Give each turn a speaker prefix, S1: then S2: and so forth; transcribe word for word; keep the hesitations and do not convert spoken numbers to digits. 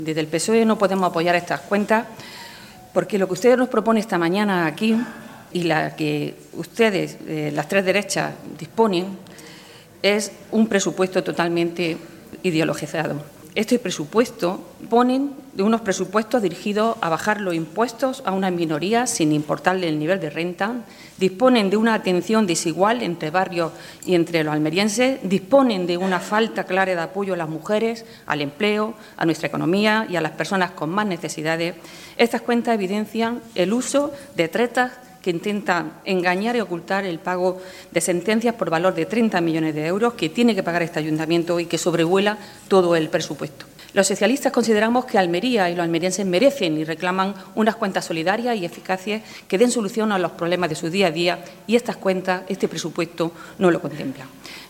S1: Desde el P S O E no podemos apoyar estas cuentas porque lo que ustedes nos proponen esta mañana aquí y la que ustedes, eh, las tres derechas, disponen es un presupuesto totalmente ideologizado. Este presupuesto ponen de unos presupuestos dirigidos a bajar los impuestos a unas minorías sin importarle el nivel de renta, disponen de una atención desigual entre barrios y entre los almerienses, disponen de una falta clara de apoyo a las mujeres, al empleo, a nuestra economía y a las personas con más necesidades. Estas cuentas evidencian el uso de tretas que intentan engañar y ocultar el pago de sentencias por valor de treinta millones de euros que tiene que pagar este ayuntamiento y que sobrevuela todo el presupuesto. Los socialistas consideramos que Almería y los almerienses merecen y reclaman unas cuentas solidarias y eficaces que den solución a los problemas de su día a día y estas cuentas, este presupuesto, no lo contemplan.